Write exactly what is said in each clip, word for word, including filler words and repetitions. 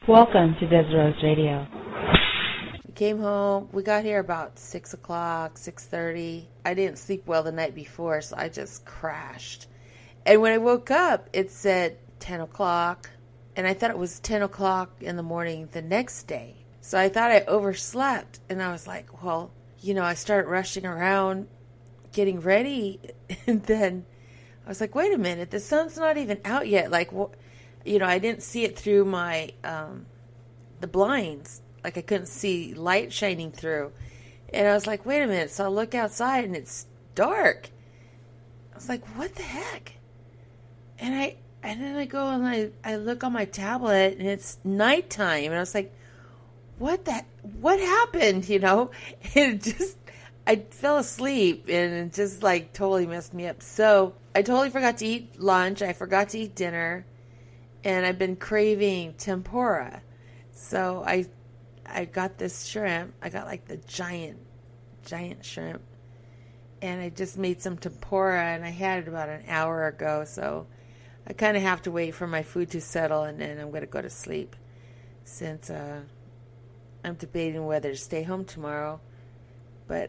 Welcome to Desrose Radio. We came home. We got here about six o'clock, six thirty. I didn't sleep well the night before, so I just crashed. And when I woke up, it said ten o'clock. And I thought it was ten o'clock in the morning the next day. So I thought I overslept. And I was like, well, you know, I started rushing around getting ready. And then I was like, wait a minute, the sun's not even out yet. Like, you know, I didn't see it through my, um, the blinds. Like I couldn't see light shining through. And I was like, wait a minute. So I look outside and it's dark. I was like, what the heck? And I, and then I go and I, I look on my tablet and it's nighttime. And I was like, what that, what happened? You know, and it just, I fell asleep and it just like totally messed me up. So I totally forgot to eat lunch. I forgot to eat dinner. And I've been craving tempura. So I I got this shrimp. I got like the giant, giant shrimp. And I just made some tempura and I had it about an hour ago. So I kind of have to wait for my food to settle and then I'm going to go to sleep. Since uh, I'm debating whether to stay home tomorrow. But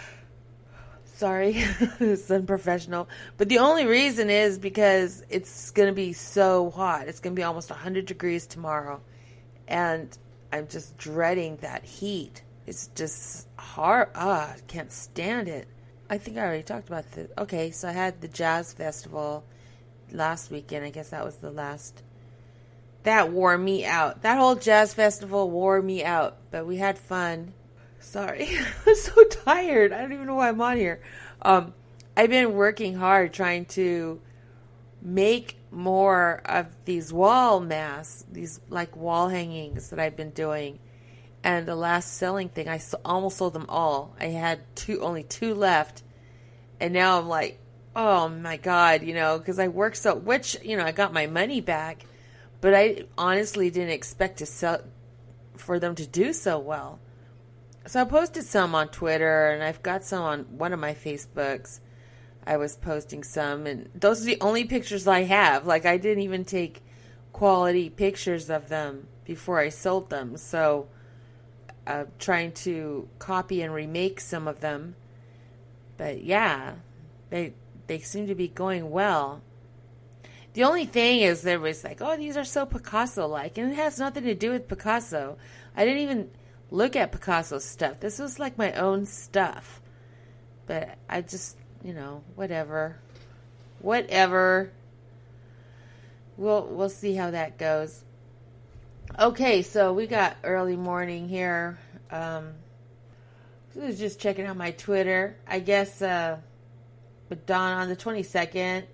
sorry, it's unprofessional. But the only reason is because it's going to be so hot. It's going to be almost one hundred degrees tomorrow. And I'm just dreading that heat. It's just hard. Ah, I can't stand it. I think I already talked about this. Okay, so I had the jazz festival last weekend. I guess that was the last. That wore me out. That whole jazz festival wore me out. But we had fun. Sorry, I'm so tired. I don't even know why I'm on here. Um, I've been working hard trying to make more of these wall masks, these like wall hangings that I've been doing. And the last selling thing, I almost sold them all. I had two, only two left. And now I'm like, oh my God, you know, because I worked so, which, you know, I got my money back. But I honestly didn't expect to sell, for them to do so well. So I posted some on Twitter, and I've got some on one of my Facebooks. I was posting some, and those are the only pictures I have. Like, I didn't even take quality pictures of them before I sold them. So I'm trying to copy and remake some of them. But yeah, they they seem to be going well. The only thing is there was like, oh, these are so Picasso-like, and it has nothing to do with Picasso. I didn't even look at Picasso's stuff. This was like my own stuff. But I just, you know, whatever. Whatever. We'll we'll see how that goes. Okay, so we got early morning here. Um, I was just checking out my Twitter. I guess uh, Madonna on the twenty-second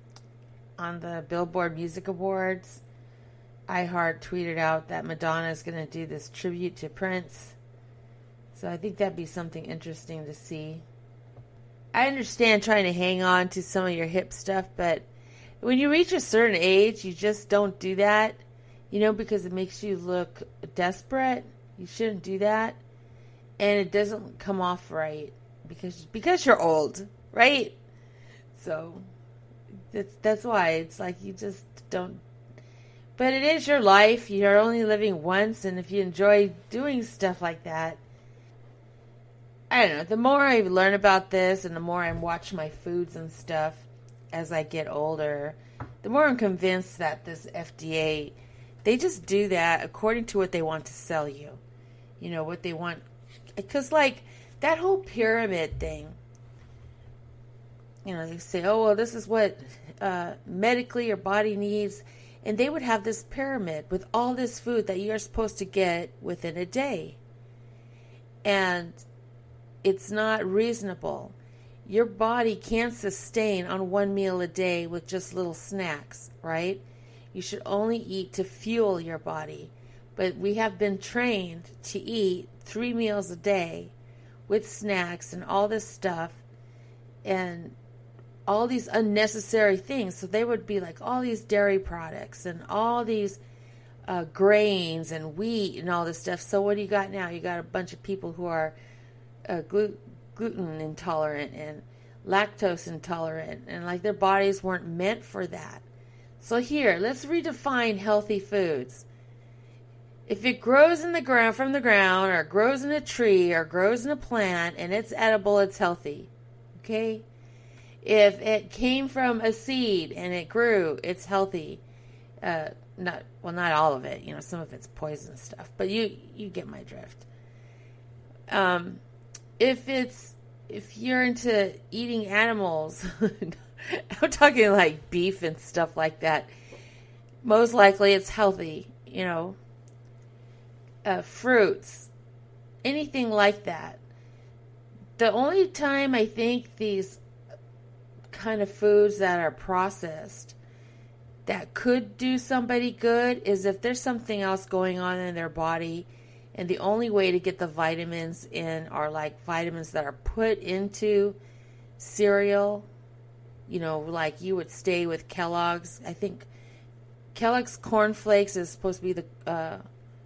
on the Billboard Music Awards, iHeart tweeted out that Madonna is going to do this tribute to Prince. So I think that'd be something interesting to see. I understand trying to hang on to some of your hip stuff, but when you reach a certain age, you just don't do that, you know, because it makes you look desperate. You shouldn't do that. And it doesn't come off right because because you're old, right? So that's, that's why it's like you just don't. But it is your life. You're only living once, and if you enjoy doing stuff like that, I don't know. The more I learn about this and the more I watch my foods and stuff as I get older, the more I'm convinced that this F D A, they just do that according to what they want to sell you. You know, what they want. Because, like, that whole pyramid thing, you know, they say, oh, well, this is what uh, medically your body needs. And they would have this pyramid with all this food that you're supposed to get within a day. And it's not reasonable. Your body can't sustain on one meal a day with just little snacks, right? You should only eat to fuel your body. But we have been trained to eat three meals a day with snacks and all this stuff and all these unnecessary things. So they would be like all these dairy products and all these uh, grains and wheat and all this stuff. So what do you got now? You got a bunch of people who are uh, glu- gluten intolerant and lactose intolerant, and like their bodies weren't meant for that. So here, let's redefine healthy foods. If it grows in the ground from the ground, or grows in a tree, or grows in a plant, and it's edible, it's healthy. Okay? If it came from a seed and it grew, it's healthy. Uh, not well, not all of it. You know, some of it's poison stuff, but you you get my drift. Um, if it's if you're into eating animals, I'm talking like beef and stuff like that. Most likely, it's healthy. You know, uh, fruits, anything like that. The only time I think these kind of foods that are processed that could do somebody good is if there's something else going on in their body, and the only way to get the vitamins in are like vitamins that are put into cereal. You know, like you would stay with Kellogg's. I think Kellogg's Corn Flakes is supposed to be the uh,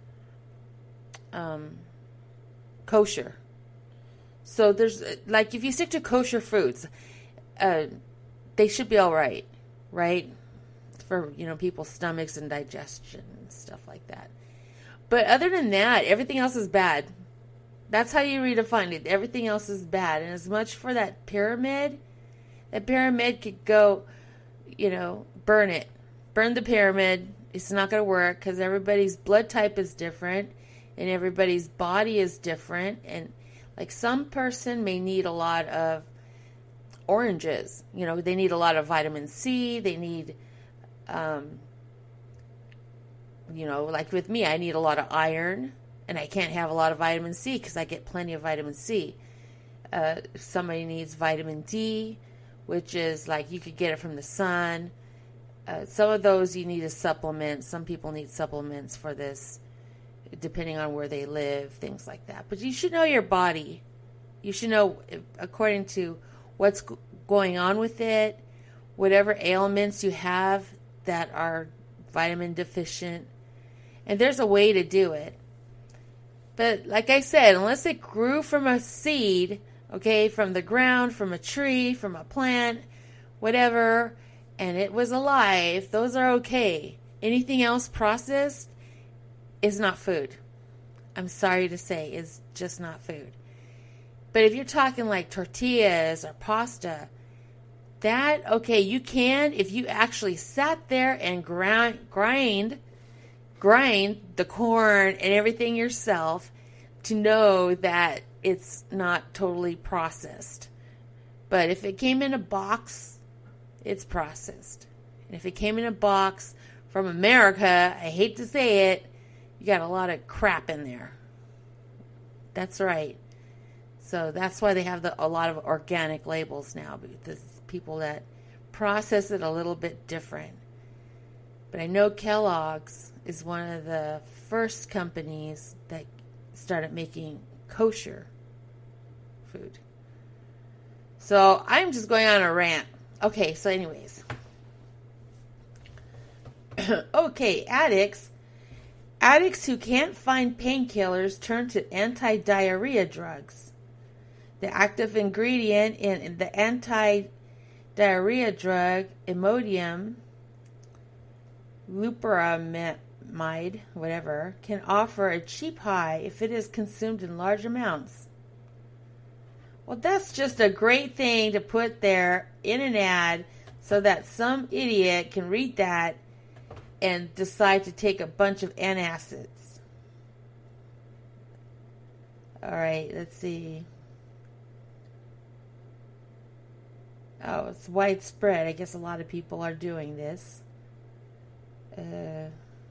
um, kosher. So there's like if you stick to kosher foods, uh, they should be all right, right? For, you know, people's stomachs and digestion and stuff like that. But other than that, everything else is bad. That's how you redefine it. Everything else is bad. And as much for that pyramid, that pyramid could go, you know, burn it. Burn the pyramid. It's not going to work because everybody's blood type is different and everybody's body is different. And like some person may need a lot of oranges. You know, they need a lot of vitamin C. They need, um, you know, like with me, I need a lot of iron. And I can't have a lot of vitamin C because I get plenty of vitamin C. Uh, somebody needs vitamin D, which is like you could get it from the sun. Uh, some of those you need a supplement. Some people need supplements for this, depending on where they live, things like that. But you should know your body. You should know, according to what's g- going on with it, whatever ailments you have that are vitamin deficient. And there's a way to do it. But like I said, unless it grew from a seed, okay, from the ground, from a tree, from a plant, whatever, and it was alive, those are okay. Anything else processed is not food. I'm sorry to say, it's just not food. But if you're talking like tortillas or pasta, that, okay, you can, if you actually sat there and grind, grind, grind the corn and everything yourself to know that it's not totally processed. But if it came in a box, it's processed. And if it came in a box from America, I hate to say it, you got a lot of crap in there. That's right. So that's why they have the, a lot of organic labels now, because people that process it a little bit different. But I know Kellogg's is one of the first companies that started making kosher food. So I'm just going on a rant. Okay, so anyways. Okay, addicts. Addicts who can't find painkillers turn to anti-diarrhea drugs. The active ingredient in the anti-diarrhea drug, Imodium, loperamide, whatever, can offer a cheap high if it is consumed in large amounts. Well, that's just a great thing to put there in an ad so that some idiot can read that and decide to take a bunch of antacids. All right, let's see. Oh, it's widespread. I guess a lot of people are doing this. Uh,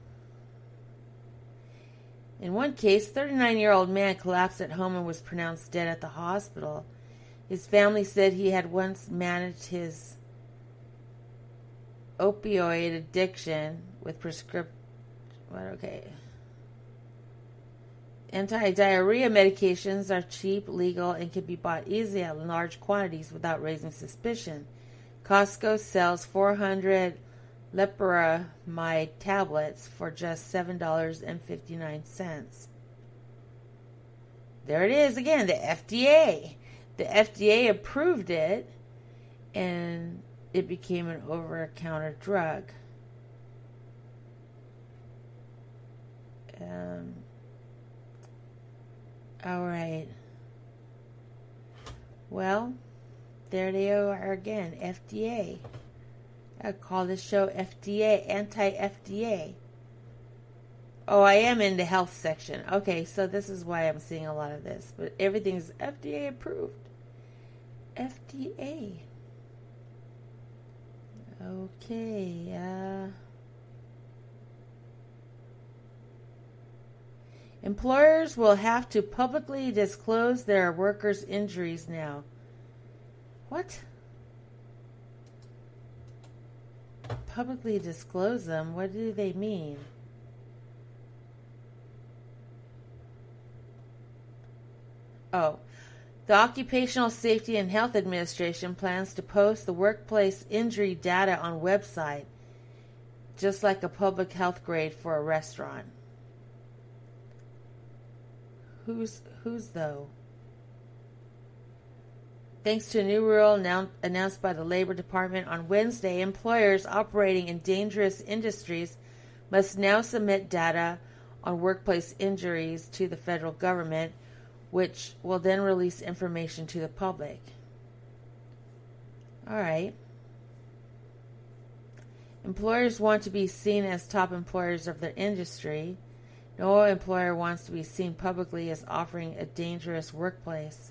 in one case, thirty-nine-year-old man collapsed at home and was pronounced dead at the hospital. His family said he had once managed his opioid addiction with prescription. What? Okay. Anti-diarrhea medications are cheap, legal, and can be bought easily in large quantities without raising suspicion. Costco sells four hundred loperamide tablets for just seven dollars and fifty-nine cents. There it is again, the F D A. The F D A approved it, and it became an over-the-counter drug. Um, All right. Well, there they are again, F D A. I call this show F D A, anti-F D A. Oh, I am in the health section. Okay, so this is why I'm seeing a lot of this. But everything's F D A approved. F D A. Okay, uh... employers will have to publicly disclose their workers' injuries now. What? Publicly disclose them? What do they mean? Oh. The Occupational Safety and Health Administration plans to post the workplace injury data on website, just like a public health grade for a restaurant. Who's who's though? Thanks to a new rule annou- announced by the Labor Department on Wednesday, employers operating in dangerous industries must now submit data on workplace injuries to the federal government, which will then release information to the public. All right. Employers want to be seen as top employers of their industry. No employer wants to be seen publicly as offering a dangerous workplace.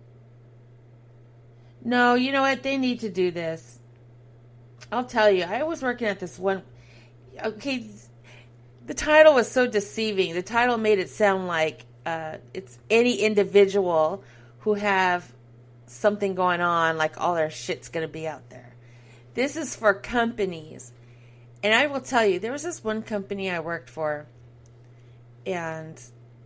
No, you know what? They need to do this. I'll tell you, I was working at this one. Okay, the title was so deceiving. The title made it sound like uh, it's any individual who have something going on, like all their shit's going to be out there. This is for companies. And I will tell you, there was this one company I worked for, and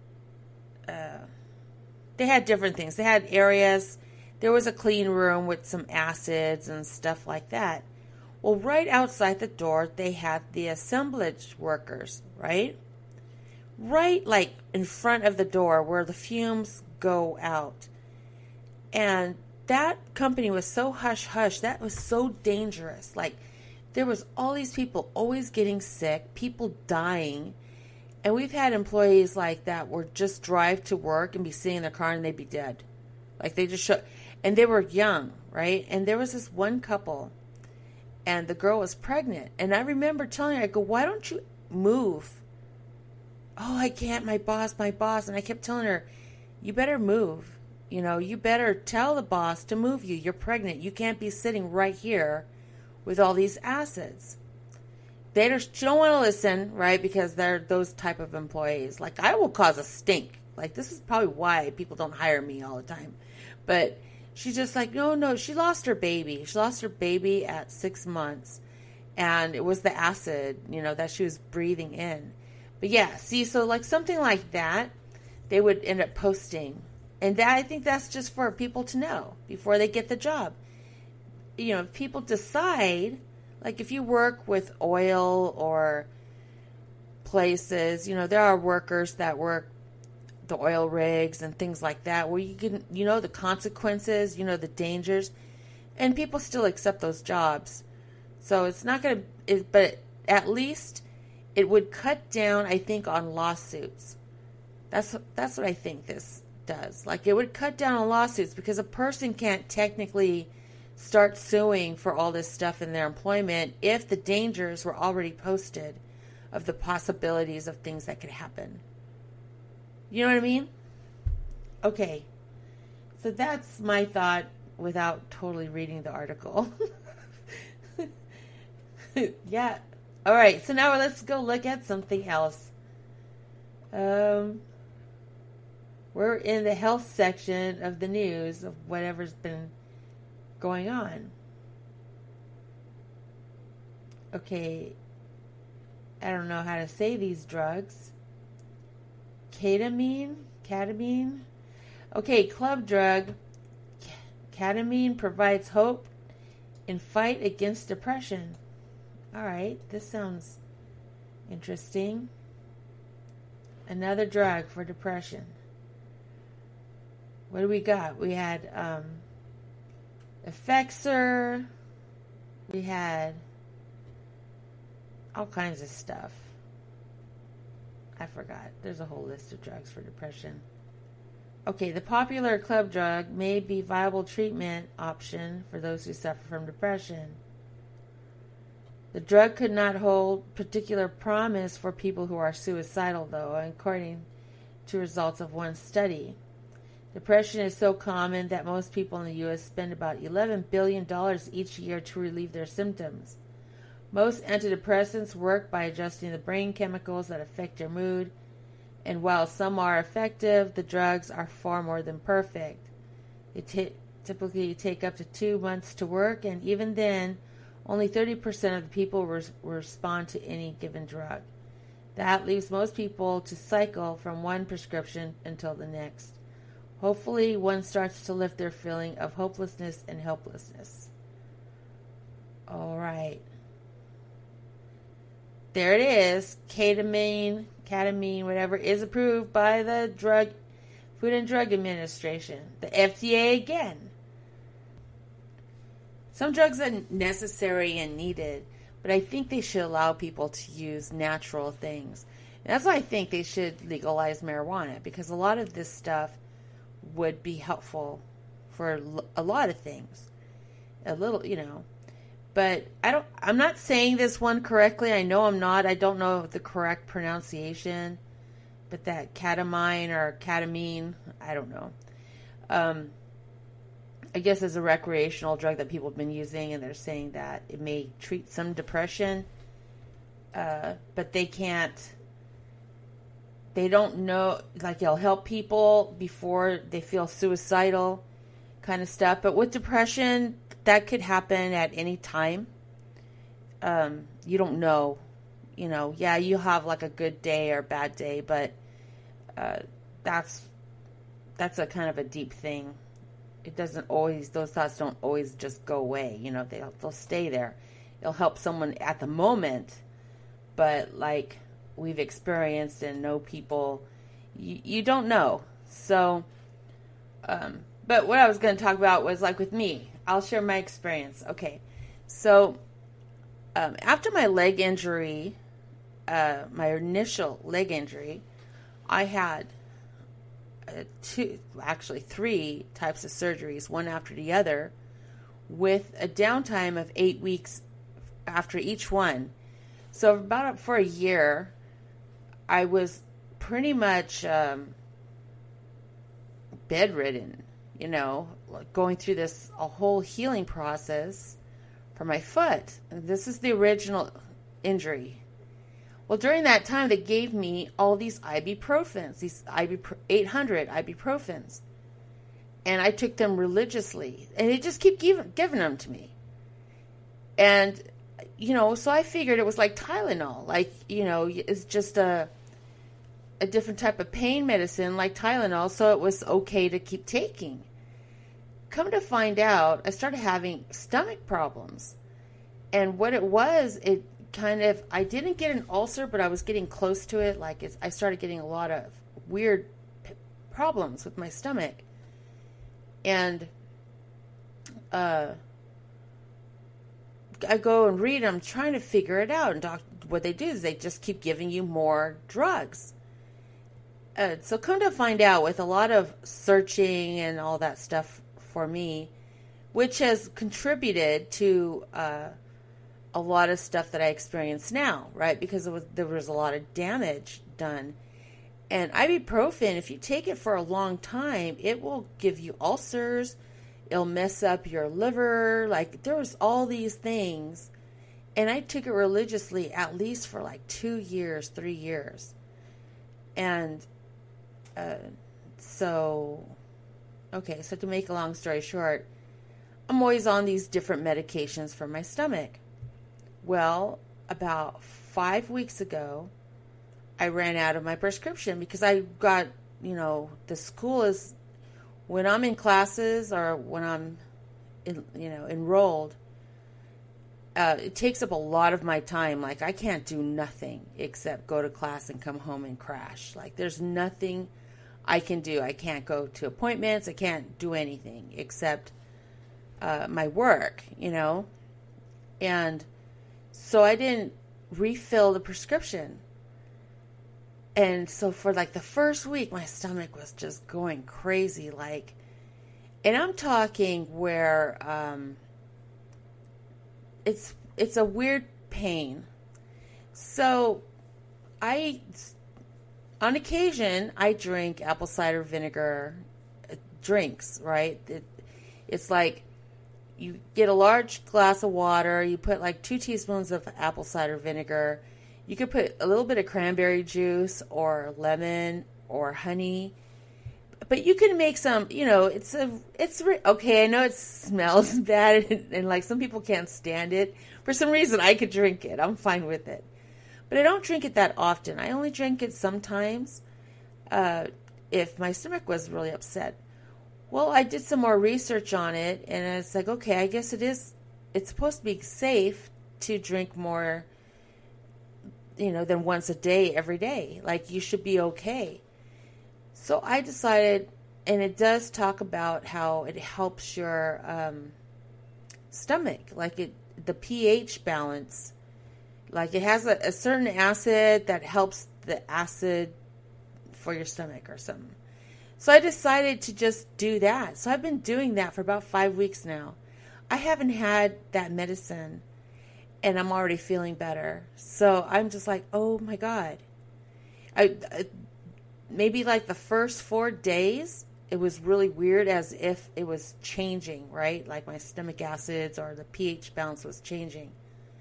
uh, they had different things. They had areas. There was a clean room with some acids and stuff like that. Well, right outside the door, they had the assemblage workers, right? Right, like, in front of the door where the fumes go out. And that company was so hush-hush. That was so dangerous. Like, there was all these people always getting sick, people dying. And we've had employees like that where just drive to work and be sitting in their car and they'd be dead. Like, they just show... And they were young, right? And there was this one couple, and the girl was pregnant. And I remember telling her, I go, why don't you move? Oh, I can't, my boss, my boss. And I kept telling her, you better move. You know, you better tell the boss to move you. You're pregnant. You can't be sitting right here with all these acids. They don't, she don't want to listen, right? Because they're those type of employees. Like, I will cause a stink. Like, this is probably why people don't hire me all the time. But she's just like, no, no, she lost her baby. She lost her baby at six months. And it was the acid, you know, that she was breathing in. But yeah, see, so like something like that, they would end up posting. And that, I think that's just for people to know before they get the job. You know, if people decide, like if you work with oil or places, you know, there are workers that work the oil rigs and things like that, where you can, you know, the consequences, you know, the dangers, and people still accept those jobs. So it's not going to, but at least it would cut down, I think, on lawsuits. That's that's what I think this does. Like, it would cut down on lawsuits because a person can't technically start suing for all this stuff in their employment if the dangers were already posted of the possibilities of things that could happen. You know what I mean? Okay. So that's my thought without totally reading the article. Yeah. All right. So now let's go look at something else. Um, we're in the health section of the news of whatever's been going on. Okay. I don't know how to say these drugs. Ketamine? Ketamine? Okay, club drug. Ketamine provides hope in fight against depression. All right, this sounds interesting. Another drug for depression. What do we got? We had um, Effexor. We had all kinds of stuff. I forgot. There's a whole list of drugs for depression. Okay, the popular club drug may be a viable treatment option for those who suffer from depression. The drug could not hold particular promise for people who are suicidal, though, according to results of one study. Depression is so common that most people in the U S spend about eleven billion dollars each year to relieve their symptoms. Most antidepressants work by adjusting the brain chemicals that affect your mood, and while some are effective, the drugs are far more than perfect. They t- typically take up to two months to work, and even then, only thirty percent of the people res- respond to any given drug. That leaves most people to cycle from one prescription until the next. Hopefully, one starts to lift their feeling of hopelessness and helplessness. All right. There it is. Ketamine, ketamine, whatever, is approved by the Drug, Food and Drug Administration, the F D A again. Some drugs are necessary and needed, but I think they should allow people to use natural things. And that's why I think they should legalize marijuana, because a lot of this stuff would be helpful for a lot of things. A little, you know. But I don't, I'm not saying this one correctly. I know I'm not. I don't know the correct pronunciation. But that ketamine or ketamine, I don't know. Um, I guess it's a recreational drug that people have been using, and they're saying that it may treat some depression. Uh, but they can't, they don't know, like it'll help people before they feel suicidal kind of stuff. But with depression, that could happen at any time. Um, you don't know, you know, yeah, you have like a good day or a bad day, but uh, that's that's a kind of a deep thing. It doesn't always, those thoughts don't always just go away, you know, they'll, they'll stay there. It'll help someone at the moment, but like we've experienced and know people, you, you don't know. So, um, but what I was going to talk about was like with me. I'll share my experience. Okay, so um, after my leg injury, uh, my initial leg injury, I had uh, two, actually three types of surgeries, one after the other, with a downtime of eight weeks after each one. So about for a year, I was pretty much um, bedridden. You know, going through this a whole healing process for my foot. This is the original injury. Well, during that time, they gave me all these ibuprofens, these eight hundred ibuprofens, and I took them religiously, and they just keep giving giving them to me. And you know, so I figured it was like Tylenol, like you know, it's just a a different type of pain medicine like Tylenol, so it was okay to keep taking. Come to find out, I started having stomach problems. And what it was, it kind of, I didn't get an ulcer, but I was getting close to it. Like it's, I started getting a lot of weird p- problems with my stomach. And uh, I go and read, I'm trying to figure it out. And doc, what they do is they just keep giving you more drugs. Uh, so come to find out, with a lot of searching and all that stuff for me, which has contributed to uh, a lot of stuff that I experience now, right? Because it was, there was a lot of damage done. And ibuprofen, if you take it for a long time, it will give you ulcers. It'll mess up your liver. Like, there was all these things. And I took it religiously at least for like two years, three years. And uh, so, okay, so to make a long story short, I'm always on these different medications for my stomach. Well, about five weeks ago, I ran out of my prescription because I got, you know, the school is, when I'm in classes or when I'm, in, you know, enrolled, uh, it takes up a lot of my time. Like, I can't do nothing except go to class and come home and crash. Like, there's nothing I can do. I can't go to appointments. I can't do anything except uh, my work, you know. And so I didn't refill the prescription. And so for like the first week, my stomach was just going crazy. Like, and I'm talking where um, it's it's a weird pain. So I, on occasion, I drink apple cider vinegar drinks, right? It, it's like you get a large glass of water, you put like two teaspoons of apple cider vinegar. You could put a little bit of cranberry juice or lemon or honey. But you can make some, you know, it's a, it's, okay, I know it smells bad and, and like some people can't stand it. For some reason, I could drink it. I'm fine with it. But I don't drink it that often. I only drink it sometimes uh, if my stomach was really upset. Well, I did some more research on it, and it's like, okay, I guess it is, it's supposed to be safe to drink more, you know, than once a day, every day. Like, you should be okay. So I decided, and it does talk about how it helps your um, stomach, like it, the pH balance. Like it has a, a certain acid that helps the acid for your stomach or something. So I decided to just do that. So I've been doing that for about five weeks now. I haven't had that medicine, and I'm already feeling better. So I'm just like, oh my God. I, I maybe like the first four days, it was really weird, as if it was changing, right? Like my stomach acids or the pH balance was changing.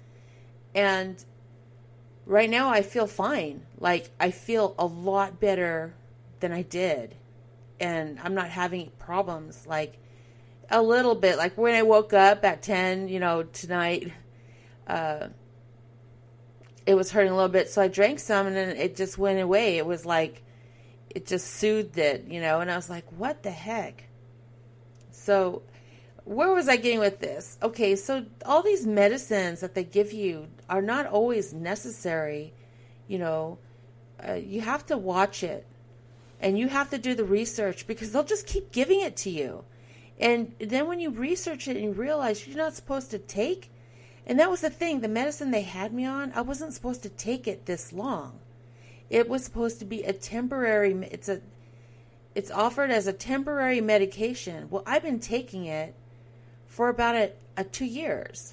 And right now I feel fine. Like I feel a lot better than I did. And I'm not having problems. Like a little bit, like when I woke up at ten, you know, tonight, uh, it was hurting a little bit. So I drank some and then it just went away. It was like, it just soothed it, you know, and I was like, what the heck? So where was I getting with this? Okay, so all these medicines that they give you are not always necessary, you know. Uh, you have to watch it, and you have to do the research, because they'll just keep giving it to you. And then when you research it and you realize you're not supposed to take, and that was the thing, the medicine they had me on, I wasn't supposed to take it this long. It was supposed to be a temporary, it's a, it's offered as a temporary medication. Well, I've been taking it for about a, a two years,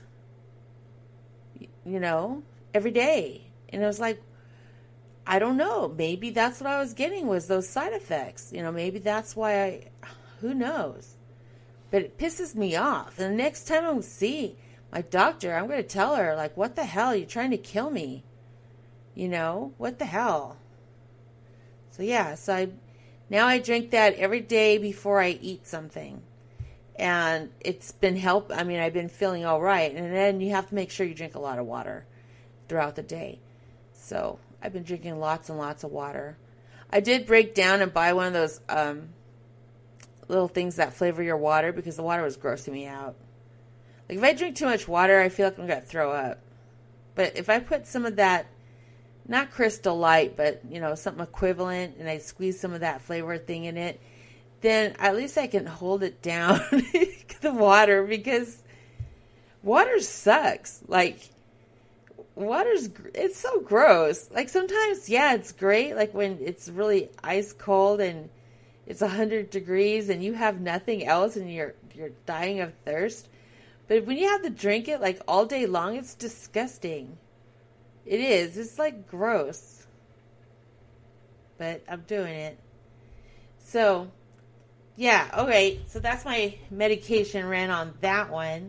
you know, every day. And it was like, I don't know, maybe that's what I was getting, was those side effects. You know, maybe that's why I, who knows? But it pisses me off. And the next time I see my doctor, I'm going to tell her, like, what the hell? You're trying to kill me. You know, what the hell? So yeah, so I, now I drink that every day before I eat something. And it's been help. I mean, I've been feeling all right. And then you have to make sure you drink a lot of water throughout the day. So I've been drinking lots and lots of water. I did break down and buy one of those um, little things that flavor your water, because the water was grossing me out. Like if I drink too much water, I feel like I'm going to throw up. But if I put some of that, not Crystal Light, but, you know, something equivalent, and I squeeze some of that flavor thing in it, then at least I can hold it down, the water, because water sucks. Like, water's, it's so gross. Like, sometimes, yeah, it's great, like when it's really ice cold and it's one hundred degrees and you have nothing else and you're you're dying of thirst. But when you have to drink it, like, all day long, it's disgusting. It is. It's, like, gross. But I'm doing it. So, yeah, okay. So that's my medication ran on that one.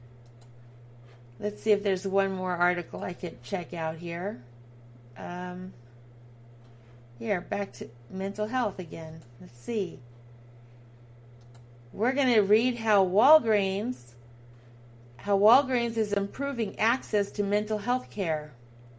Let's see if there's one more article I could check out here. Um, here, back to mental health again. Let's see. We're going to read how Walgreens, how Walgreens is improving access to mental health care.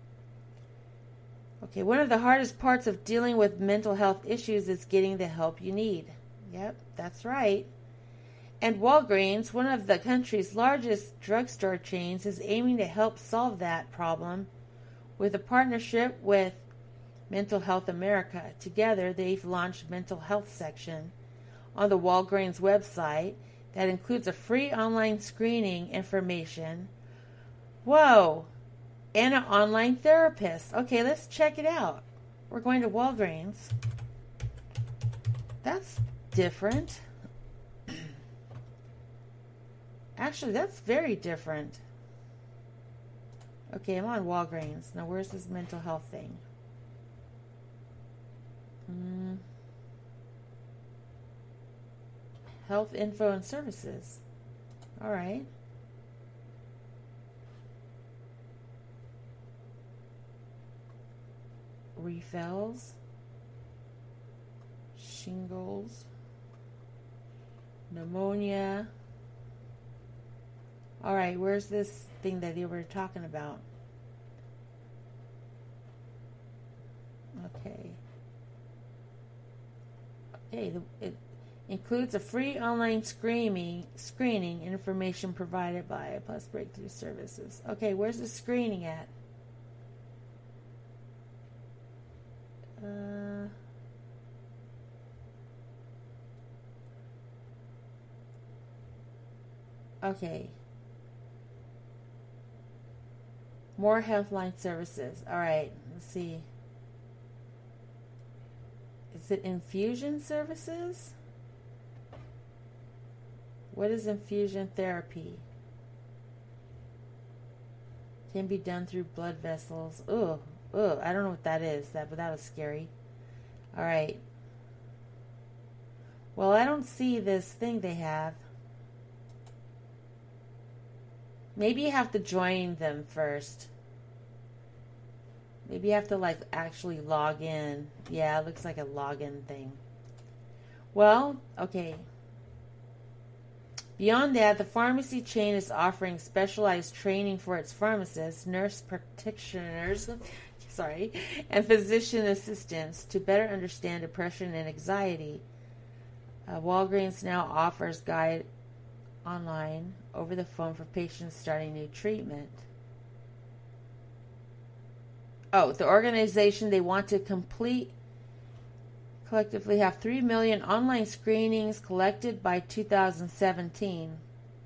Okay, one of the hardest parts of dealing with mental health issues is getting the help you need. Yep, that's right. And Walgreens, one of the country's largest drugstore chains, is aiming to help solve that problem with a partnership with Mental Health America. Together, they've launched a mental health section on the Walgreens website that includes a free online screening information. Whoa! And an online therapist. Okay, let's check it out. We're going to Walgreens. That's different. Actually, that's very different. Okay, I'm on Walgreens. Now, where's this mental health thing? Mm. Health info and services. All right. Refills. Shingles. Pneumonia. All right, where's this thing that they were talking about? Okay. Okay, it includes a free online screening, screening information provided by Plus Breakthrough Services. Okay, where's the screening at? Uh, okay. More Healthline services. All right, let's see. Is it infusion services? What is infusion therapy? Can be done through blood vessels. Ugh, ugh, I don't know what that is, that, but that was scary. All right. Well, I don't see this thing they have. Maybe you have to join them first. Maybe you have to like actually log in. Yeah, it looks like a login thing. Well, okay. Beyond that, the pharmacy chain is offering specialized training for its pharmacists, nurse practitioners, sorry, and physician assistants to better understand depression and anxiety. Uh, Walgreens now offers guide online over the phone for patients starting new treatment. Oh, the organization, they want to complete collectively have three million online screenings collected by two thousand seventeen.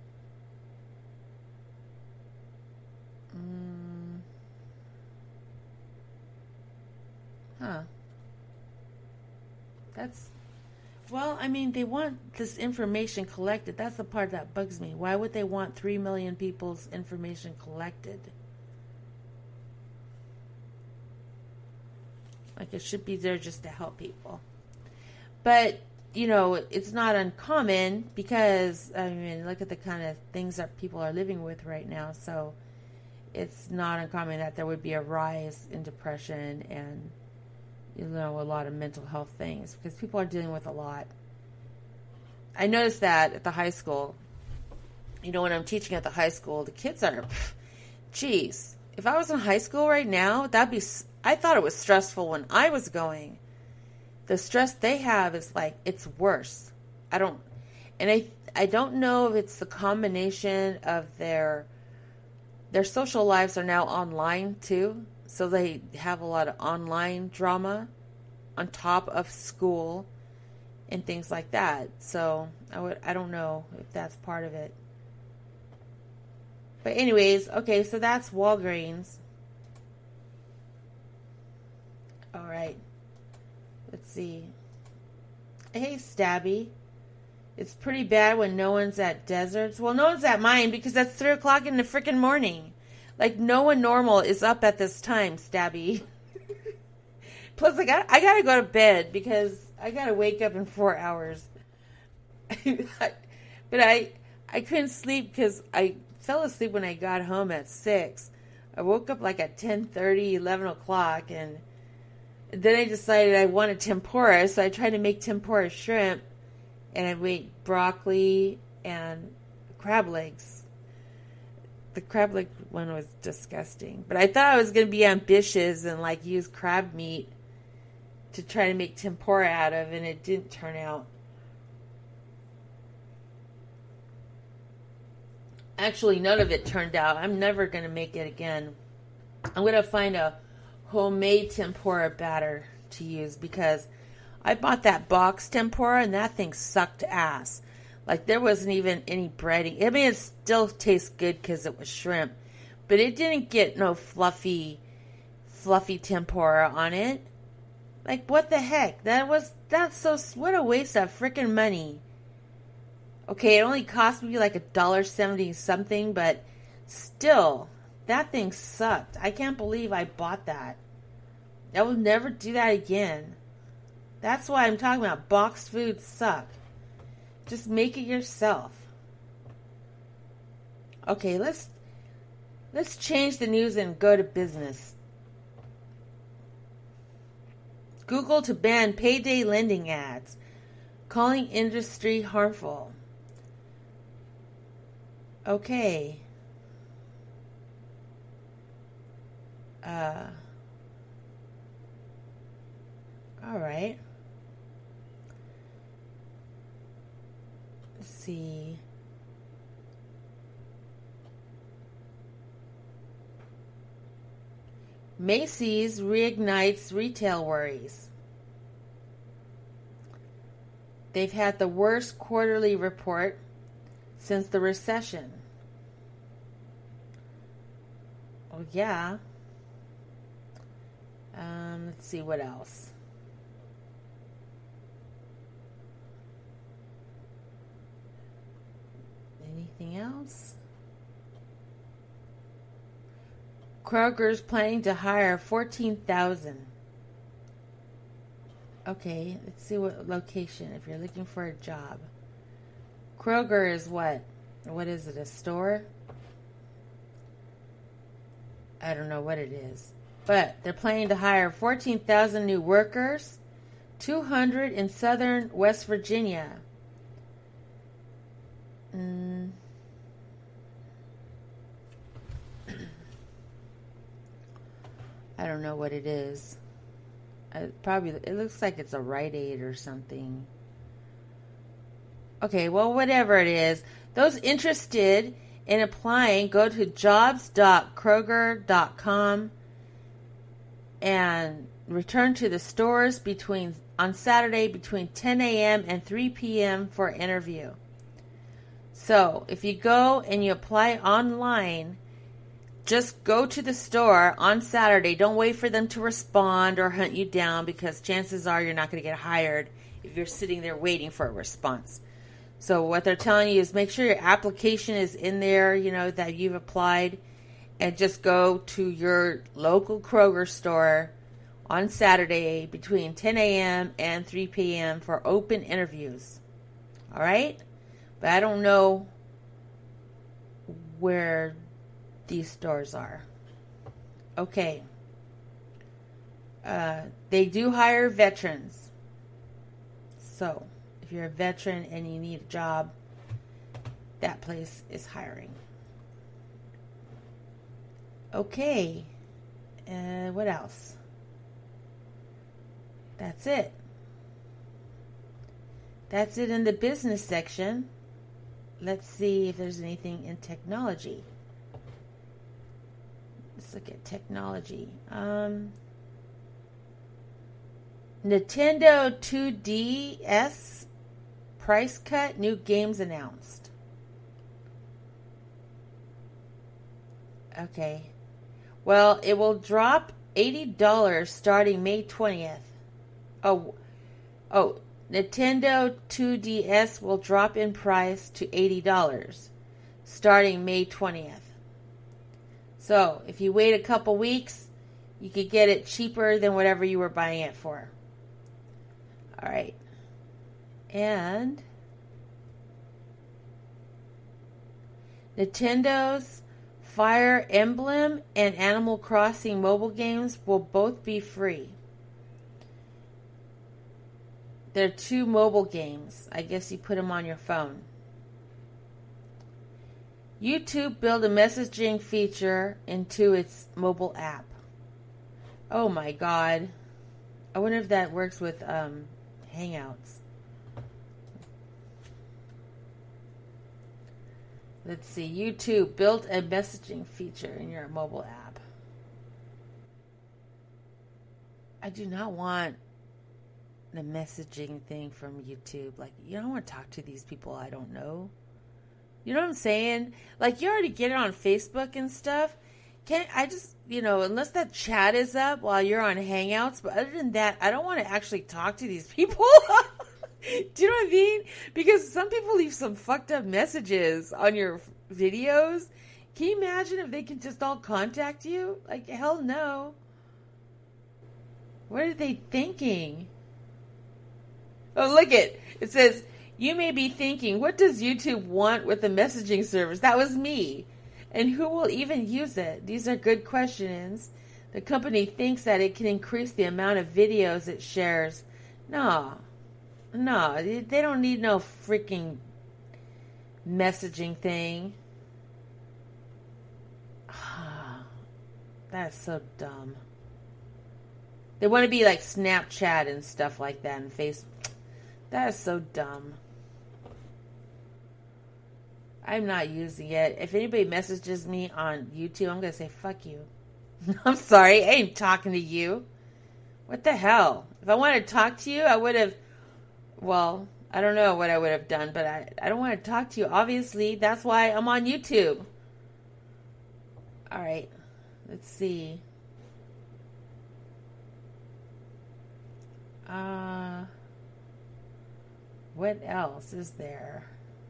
Mm. Huh. That's, well, I mean, they want this information collected. That's the part that bugs me. Why would they want three million people's information collected? Like, it should be there just to help people. But, you know, it's not uncommon because, I mean, look at the kind of things that people are living with right now. So it's not uncommon that there would be a rise in depression and, you know, a lot of mental health things because people are dealing with a lot. I noticed that at the high school. You know, when I'm teaching at the high school, the kids are, geez, if I was in high school right now, that'd be, I thought it was stressful when I was going. The stress they have is like, it's worse. I don't, and I, I don't know if it's the combination of their, their social lives are now online too. So they have a lot of online drama on top of school and things like that. So I would, I don't know if that's part of it. But anyways, okay, so that's Walgreens. All right. Let's see. Hey, Stabby. It's pretty bad when no one's at Deserts. Well, no one's at mine because that's three o'clock in the freaking morning. Like, no one normal is up at this time, Stabby. Plus, I got I gotta go to bed because I gotta wake up in four hours. But I I couldn't sleep because I fell asleep when I got home at six. I woke up like at ten thirty, eleven o'clock, and then I decided I wanted tempura, so I tried to make tempura shrimp, and I made broccoli and crab legs. The crab leg one was disgusting, but I thought I was going to be ambitious and like use crab meat to try to make tempura out of, and it didn't turn out. Actually, none of it turned out. I'm never going to make it again. I'm going to find a homemade tempura batter to use because I bought that box tempura and that thing sucked ass. Like, there wasn't even any breading. I mean, it still tastes good because it was shrimp, but it didn't get no fluffy, fluffy tempura on it. Like, what the heck? That was, that's so, what a waste of freaking money. Okay, it only cost me like a dollar seventy something, but still, that thing sucked. I can't believe I bought that. I will never do that again. That's why I'm talking about boxed foods suck. Just make it yourself. Okay, let's let's change the news and go to business. Google to ban payday lending ads, calling industry harmful. Okay. Uh, all right. Let's see. Macy's reignites retail worries. They've had the worst quarterly report since the recession. Oh, yeah. Um, let's see what else. Anything else? Kroger's planning to hire fourteen thousand. Okay, let's see what location, if you're looking for a job. Kroger is what? What is it, a store? I don't know what it is. But they're planning to hire fourteen thousand new workers, two hundred in southern West Virginia. Mm. I don't know what it is. I probably, it looks like it's a Rite Aid or something. Okay, well, whatever it is, those interested in applying, go to jobs dot kroger dot com and return to the stores between on Saturday between ten a.m. and three p.m. for an interview. So, if you go and you apply online, just go to the store on Saturday. Don't wait for them to respond or hunt you down, because chances are you're not going to get hired if you're sitting there waiting for a response. So what they're telling you is make sure your application is in there, you know, that you've applied, and just go to your local Kroger store on Saturday between ten a.m. and three p.m. for open interviews. All right? But I don't know where these stores are. Okay. Uh, they do hire veterans. So, if you're a veteran and you need a job, that place is hiring. Okay. Uh, what else? That's it. That's it in the business section. Let's see if there's anything in technology. Let's look at technology. Um, Nintendo two D S price cut, new games announced. Okay. Well, it will drop eighty dollars starting May twentieth. Oh, oh, Nintendo two D S will drop in price to eighty dollars starting May twentieth. So, if you wait a couple weeks, you could get it cheaper than whatever you were buying it for. All right. And Nintendo's Fire Emblem and Animal Crossing mobile games will both be free. They're two mobile games. I guess you put them on your phone. YouTube built a messaging feature into its mobile app. Oh my God. I wonder if that works with um, Hangouts. Let's see. YouTube built a messaging feature in your mobile app. I do not want the messaging thing from YouTube. Like, you don't want to talk to these people I don't know. You know what I'm saying? Like, you already get it on Facebook and stuff. Can't I just, you know, unless that chat is up while you're on Hangouts, but other than that, I don't want to actually talk to these people. Do you know what I mean? Because some people leave some fucked up messages on your videos. Can you imagine if they can just all contact you? Like, hell no. What are they thinking? Oh, look it. It says, you may be thinking, what does YouTube want with the messaging service? That was me. And who will even use it? These are good questions. The company thinks that it can increase the amount of videos it shares. No. No. They don't need no freaking messaging thing. That's so dumb. They want to be like Snapchat and stuff like that and Facebook. That is so dumb. I'm not using it. If anybody messages me on YouTube, I'm going to say, fuck you. I'm sorry. I ain't talking to you. What the hell? If I wanted to talk to you, I would have, well, I don't know what I would have done, but I, I don't want to talk to you. Obviously, that's why I'm on YouTube. All right. Let's see. Uh, what else is there?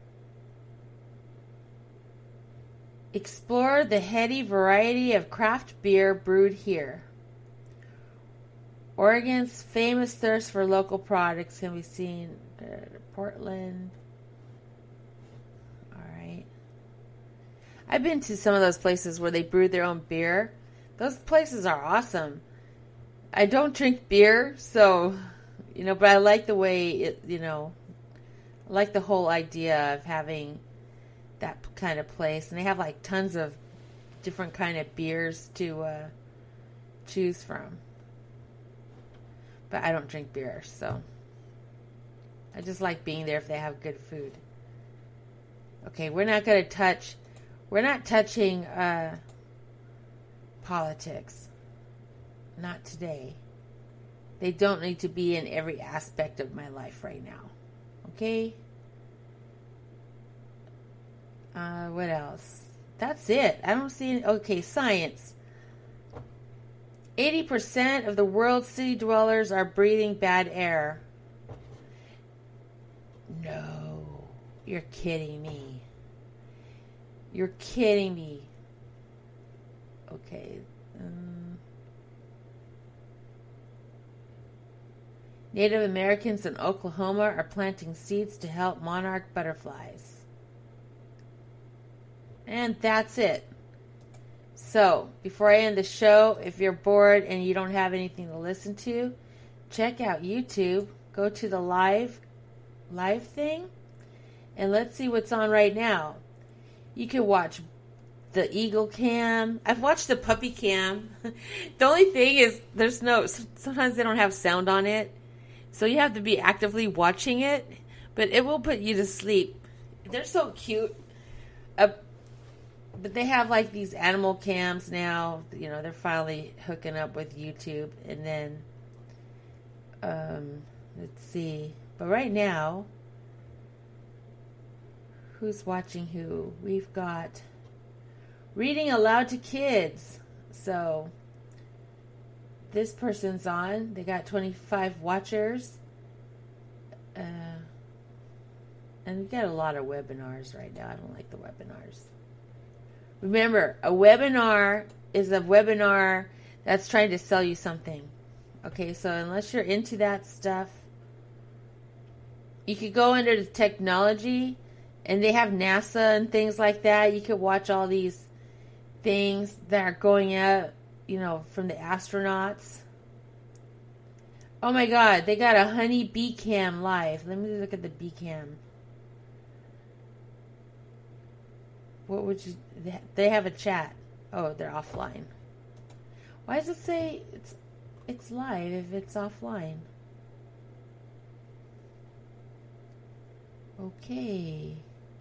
Explore the heady variety of craft beer brewed here. Oregon's famous thirst for local products can be seen in Portland. All right. I've been to some of those places where they brew their own beer. Those places are awesome. I don't drink beer, so, you know, but I like the way it, you know, I like the whole idea of having that kind of place. And they have like tons of different kind of beers to uh, choose from. But I don't drink beer, so I just like being there if they have good food. Okay, we're not going to touch, we're not touching uh, politics. Not today. They don't need to be in every aspect of my life right now. Okay? Uh, what else? That's it. I don't see any. Okay, science. eighty percent of the world's city dwellers are breathing bad air. No. You're kidding me. You're kidding me. Okay. Um, Native Americans in Oklahoma are planting seeds to help monarch butterflies. And that's it. So, before I end the show, if you're bored and you don't have anything to listen to, check out YouTube. Go to the live live thing, and let's see what's on right now. You can watch the Eagle Cam. I've watched the Puppy Cam. The only thing is, there's no, sometimes they don't have sound on it. So you have to be actively watching it, but it will put you to sleep. They're so cute. Uh, but they have like these animal cams now. You know, they're finally hooking up with YouTube. And then, um, let's see. But right now, who's watching who? We've got Reading Aloud to Kids. So this person's on. They got twenty-five watchers. Uh, and we got a lot of webinars right now. I don't like the webinars. Remember, a webinar is a webinar that's trying to sell you something. Okay, so unless you're into that stuff, you could go under the technology, and they have NASA and things like that. You could watch all these things that are going out, you know, from the astronauts. Oh my God, they got a honey bee cam live. Let me look at the bee cam. What would you, they have a chat. Oh, they're offline. Why does it say it's it's live if it's offline? Okay.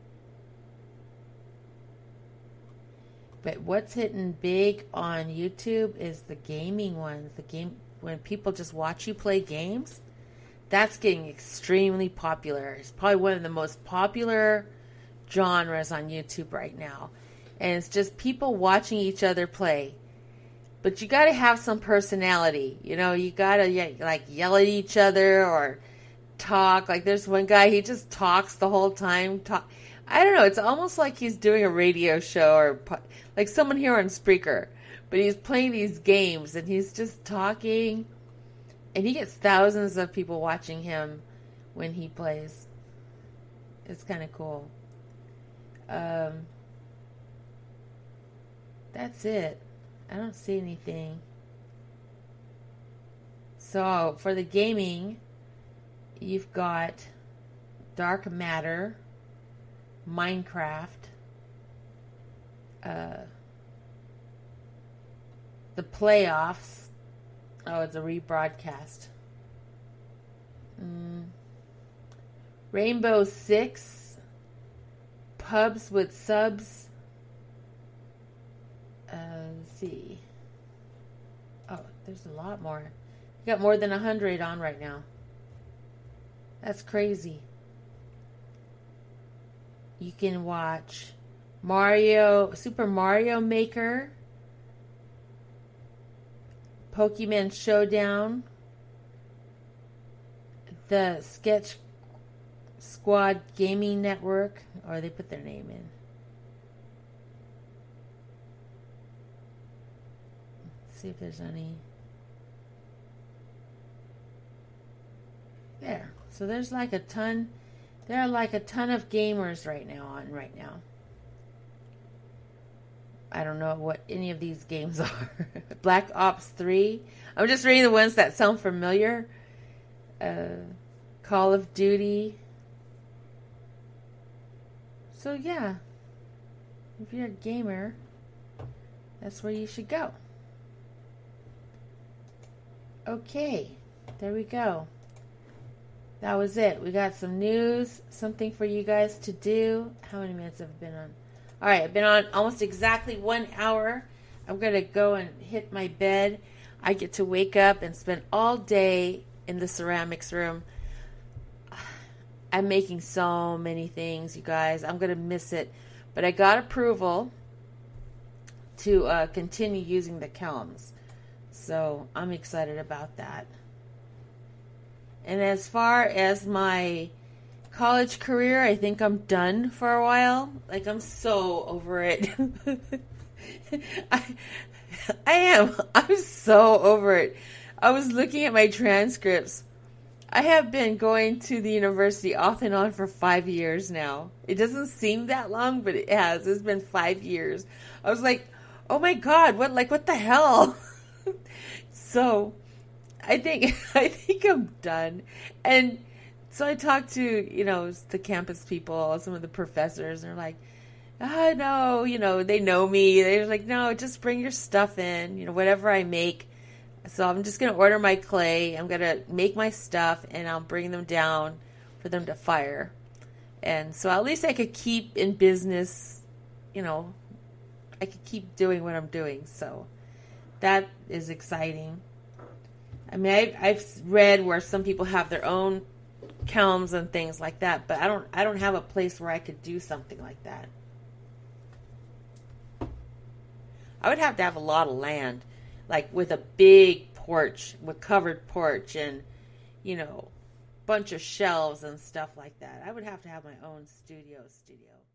But what's hitting big on YouTube is the gaming ones. The game, when people just watch you play games, that's getting extremely popular. It's probably one of the most popular genres on YouTube right now. and it's just people watching each other play. But you got to have some personality, you know. You got to like yell at each other or talk. Like there's one guy, he just talks the whole time. Talk. I don't know. It's almost like he's doing a radio show or like someone here on Spreaker. But he's playing these games and he's just talking. And he gets thousands of people watching him when he plays. It's kind of cool. Um, that's it. I don't see anything. So for the gaming, you've got Dark Matter, Minecraft, uh, the playoffs. Oh, it's a rebroadcast. Mm. Rainbow Six, Pubs with Subs. Uh, let's see. Oh, there's a lot more. You got more than a hundred on right now. That's crazy. You can watch Mario, Super Mario Maker, Pokemon Showdown, the Sketch Squad Gaming Network, or they put their name in. Let's see if there's any. There. So there's like a ton, there are like a ton of gamers right now on right now. I don't know what any of these games are. Black Ops three. I'm just reading the ones that sound familiar. Uh, Call of Duty. So yeah, if you're a gamer, that's where you should go. Okay, there we go. That was it. We got some news, something for you guys to do. How many minutes have I been on? All right, I've been on almost exactly one hour. I'm going to go and hit my bed. I get to wake up and spend all day in the ceramics room. I'm making so many things, you guys. I'm going to miss it. But I got approval to uh, continue using the kilns. So I'm excited about that. And as far as my college career, I think I'm done for a while. Like, I'm so over it. I, I am. I'm so over it. I was looking at my transcripts. I have been going to the university off and on for five years now. It doesn't seem that long, but it has. It's been five years. I was like, oh my God, what, like, what the hell? So I think I think I'm done. And so I talked to, you know, the campus people, some of the professors, and they're like, ah, no, you know, they know me. They're like, no, just bring your stuff in, you know, whatever I make. So I'm just going to order my clay. I'm going to make my stuff, and I'll bring them down for them to fire. And so at least I could keep in business, you know, I could keep doing what I'm doing. So that is exciting. I mean, I, I've read where some people have their own kilns and things like that, but I don't. I don't have a place where I could do something like that. I would have to have a lot of land, like with a big porch, with covered porch, and you know, bunch of shelves and stuff like that. I would have to have my own studio. Studio.